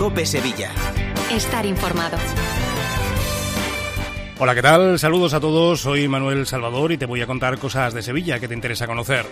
COPE Sevilla. Estar informado. Hola, ¿qué tal? Saludos a todos, soy Manuel Salvador y te voy a contar cosas de Sevilla que te interesa conocer.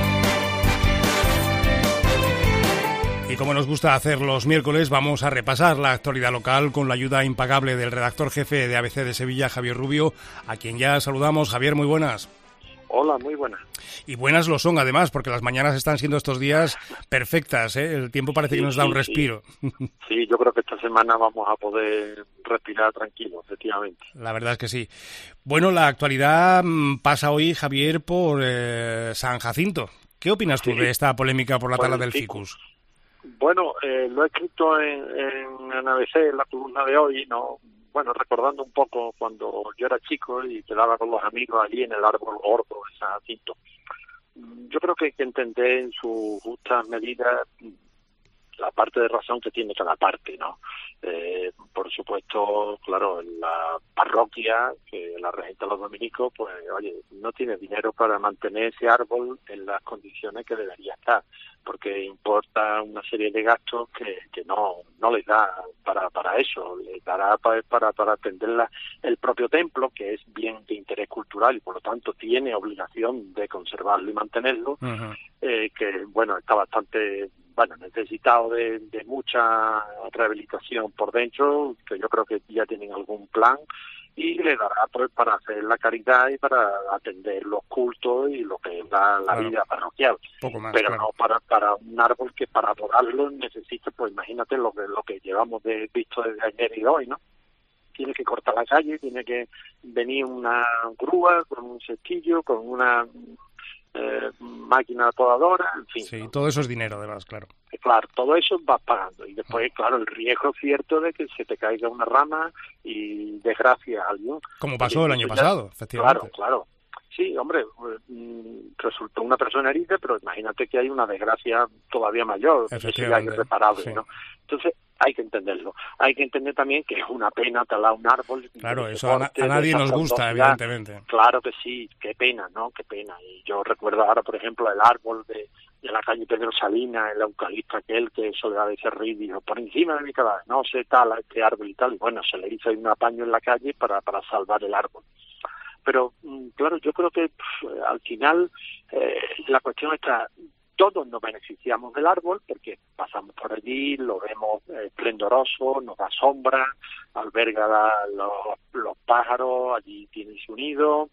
Y como nos gusta hacer los miércoles, vamos a repasar la actualidad local con la ayuda impagable del redactor jefe de ABC de Sevilla, Javier Rubio, a quien ya saludamos. Javier, muy buenas. Hola, muy buenas. Y buenas lo son, además, porque las mañanas están siendo estos días perfectas, ¿eh? El tiempo parece que nos da un respiro. Sí, yo creo que esta semana vamos a poder respirar tranquilos, efectivamente. La verdad es que sí. Bueno, la actualidad pasa hoy, Javier, por San Jacinto. ¿Qué opinas tú de esta polémica por la tala del ficus? Bueno, lo he escrito en ABC, en la columna de hoy, ¿no? Bueno, recordando un poco cuando yo era chico y quedaba con los amigos allí en el árbol gordo de San Jacinto. Yo creo que hay que entender en sus justas medidas la parte de razón que tiene cada parte, ¿no? Por supuesto, claro, en la parroquia que la regenta los dominicos, pues, oye, no tiene dinero para mantener ese árbol en las condiciones que debería estar, porque importa una serie de gastos que no les da para eso, les dará para atender el propio templo, que es bien de interés cultural y por lo tanto tiene obligación de conservarlo y mantenerlo, que, bueno, está bastante necesitado de mucha rehabilitación por dentro, que yo creo que ya tienen algún plan, y le dará pues para hacer la caridad y para atender los cultos y lo que es la vida parroquial. Poco más, pero claro. no para un árbol que para adorarlo necesita, pues imagínate lo que llevamos visto desde ayer y hoy, ¿no? Tiene que cortar la calle, tiene que venir una grúa con un cestillo, con una máquina podadora, en fin. Sí, todo eso es dinero, además, claro. Claro, todo eso vas pagando. Y después, claro, el riesgo cierto de que se te caiga una rama y desgracia a alguien. Como pasó el año pasado, efectivamente. Claro. Sí, hombre, resultó una persona herida, pero imagínate que hay una desgracia todavía mayor, que sería irreparable, sí. ¿no? Entonces, hay que entenderlo. Hay que entender también que es una pena talar un árbol. Claro, eso a nadie nos gusta, evidentemente. Claro que sí, qué pena, ¿no? Qué pena. Y yo recuerdo ahora, por ejemplo, el árbol de la calle Pedro Salinas, el eucalipto aquel que Soledad de Cerrí dijo, por encima de mi cadáver, no se tala este árbol y tal. Y bueno, se le hizo un apaño en la calle para salvar el árbol. Pero, claro, yo creo que al final la cuestión está, todos nos beneficiamos del árbol porque pasamos por allí, lo vemos esplendoroso, nos da sombra, alberga los pájaros, allí tiene su nido,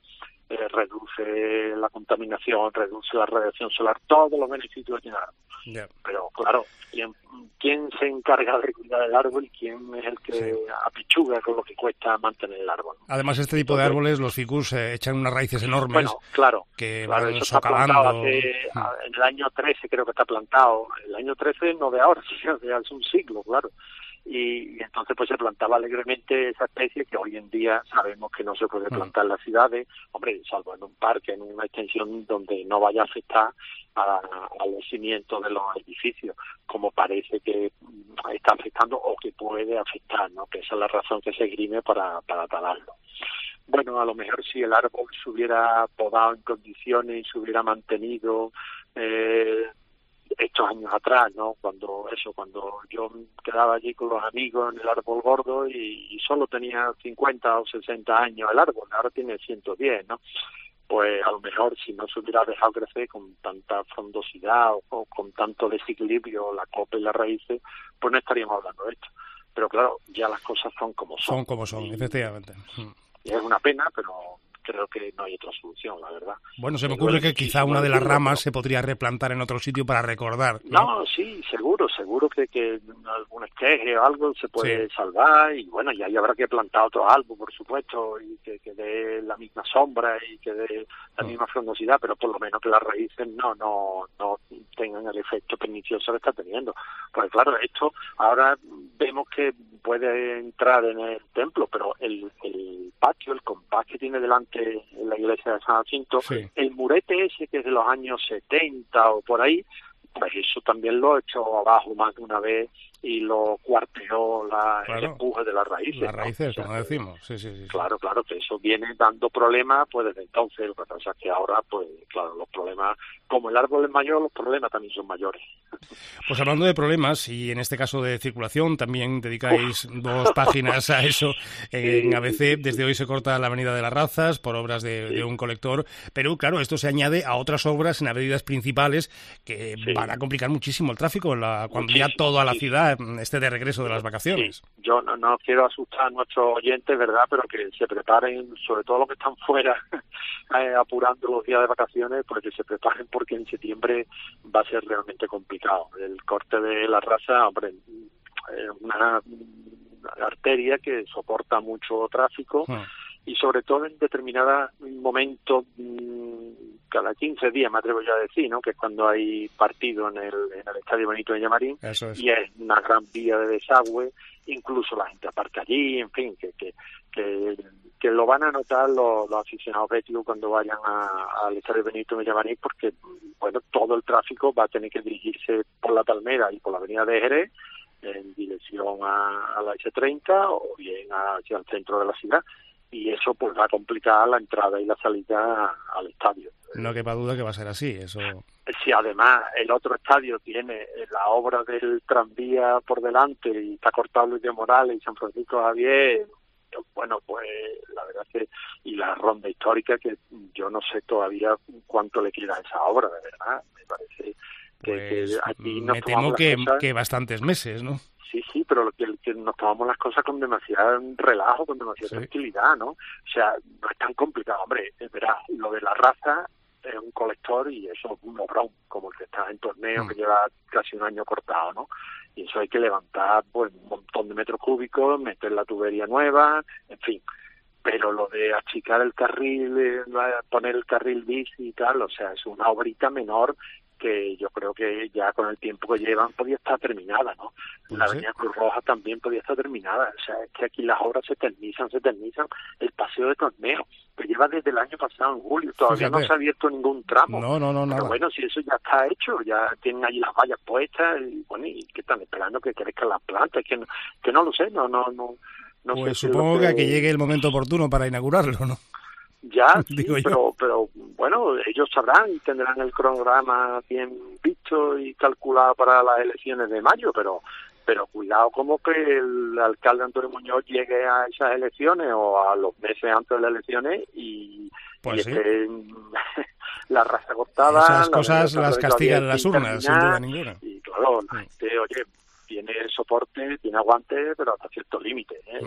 reduce la contaminación, reduce la radiación solar, todos los beneficios del árbol. Yeah. Pero claro, ¿quién se encarga de cuidar el árbol y quién es el que apichuga con lo que cuesta mantener el árbol? Además, este tipo de árboles, los ficus, echan unas raíces enormes. Bueno, claro, van eso socavando. Está plantado en el año 13 creo que está plantado. El año 13 no de ahora, sino de hace un siglo, claro. Y entonces pues se plantaba alegremente esa especie que hoy en día sabemos que no se puede plantar en las ciudades, hombre, salvo en un parque, en una extensión donde no vaya a afectar a los cimientos de los edificios, como parece que está afectando o que puede afectar, ¿no? Que esa es la razón que se esgrime para talarlo. Bueno, a lo mejor si el árbol se hubiera podado en condiciones y se hubiera mantenido estos años atrás, ¿no? Cuando yo quedaba allí con los amigos en el árbol gordo y solo tenía 50 o 60 años el árbol, ahora tiene 110, ¿no? Pues a lo mejor si no se hubiera dejado crecer con tanta frondosidad o con tanto desequilibrio la copa y las raíces, pues no estaríamos hablando de esto. Pero claro, ya las cosas son como son. Son como son, efectivamente. Y es una pena, pero creo que no hay otra solución, la verdad. Bueno, se me ocurre que quizá una de las ramas se podría replantar en otro sitio para recordar, ¿no? No, sí, seguro que algún esqueje o algo se puede salvar y bueno, y ahí habrá que plantar otro árbol, por supuesto, y que dé la misma sombra y que dé la misma frondosidad, pero por lo menos que las raíces no tengan el efecto pernicioso que está teniendo. Pues claro, esto ahora vemos que puede entrar en el templo, pero el patio, el compás que tiene delante en la iglesia de San Jacinto, el murete ese que es de los años 70 o por ahí, pues eso también lo he hecho abajo más de una vez y lo cuarteó claro, el empuje de las raíces. Las raíces, ¿no? O sea, como decimos. Sí. Claro, que eso viene dando problemas pues desde entonces. Lo que pasa es que ahora, pues claro, los problemas, como el árbol es mayor, los problemas también son mayores. Pues hablando de problemas, y en este caso de circulación, también dedicáis 2 páginas a eso en ABC. Desde hoy se corta la Avenida de las Razas por obras de un colector, pero claro, esto se añade a otras obras en avenidas principales que van a complicar muchísimo el tráfico cuando ya toda la ciudad esté de regreso de las vacaciones. Sí. Yo no quiero asustar a nuestros oyentes, ¿verdad? Pero que se preparen, sobre todo los que están fuera, apurando los días de vacaciones, pues que se preparen porque en septiembre va a ser realmente complicado. El corte de la Raza, hombre, es una arteria que soporta mucho tráfico y sobre todo en determinados momentos, cada 15 días, me atrevo yo a decir, ¿no? Que es cuando hay partido en el Estadio Benito Villamarín. Eso es. Y es una gran vía de desagüe, incluso la gente aparca allí, en fin, que lo van a notar los aficionados béticos cuando vayan al Estadio Benito Villamarín, porque bueno, todo el tráfico va a tener que dirigirse por la Palmera y por la avenida de Jerez en dirección a la S30 o bien hacia el centro de la ciudad, y eso pues va a complicar la entrada y la salida al estadio. No quepa duda que va a ser así, eso. Si además el otro estadio tiene la obra del tranvía por delante y está cortado Luis de Morales y San Francisco Javier, bueno, pues la verdad es que, y la ronda histórica, que yo no sé todavía cuánto le queda a esa obra, de verdad, me parece pues que aquí me temo que bastantes meses, ¿no? Sí, pero que nos tomamos las cosas con demasiado relajo, con demasiada tranquilidad, ¿no? O sea, no es tan complicado. Hombre, verás, lo de la Raza es un colector y eso es un obrón, como el que está en Torneo, que lleva casi un año cortado, ¿no? Y eso hay que levantar pues un montón de metros cúbicos, meter la tubería nueva, en fin. Pero lo de achicar el carril, poner el carril bici y tal, o sea, es una obrita menor que yo creo que ya con el tiempo que llevan podía estar terminada, ¿no? La avenida Cruz Roja también podía estar terminada, o sea, es que aquí las obras se eternizan, el paseo de Torneo, que lleva desde el año pasado, en julio, todavía no se ha abierto ningún tramo. No, pero nada. bueno, si eso ya está hecho, ya tienen allí las vallas puestas, y bueno, ¿y qué están esperando? Que crezcan las plantas, que no lo sé, no pues sé. Supongo que llegue el momento oportuno para inaugurarlo, ¿no? Ya, sí, Digo yo. pero bueno, ellos sabrán y tendrán el cronograma bien visto y calculado para las elecciones de mayo, pero cuidado como que el alcalde Antonio Muñoz llegue a esas elecciones o a los meses antes de las elecciones y esté la Raza cortada. Esas cosas las castigan las urnas, sin duda ninguna. Y claro, la gente, oye, tiene soporte, tiene aguante, pero hasta cierto límite, ¿eh?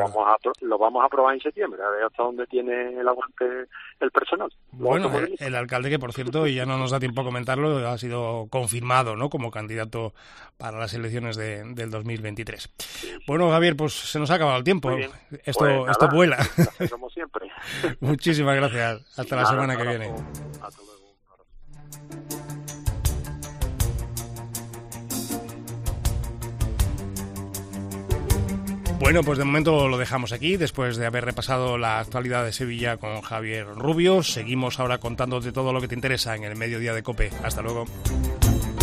Lo vamos a probar en septiembre, a ver hasta dónde tiene el aguante el personal. Bueno, el alcalde, que por cierto, y ya no nos da tiempo a comentarlo, ha sido confirmado, ¿no?, como candidato para las elecciones del 2023. Sí. Bueno, Javier, pues se nos ha acabado el tiempo. Esto vuela. Como siempre. Muchísimas gracias. Hasta la semana que viene. Hasta luego. Bueno, pues de momento lo dejamos aquí, después de haber repasado la actualidad de Sevilla con Javier Rubio. Seguimos ahora contándote todo lo que te interesa en el Mediodía de COPE. Hasta luego.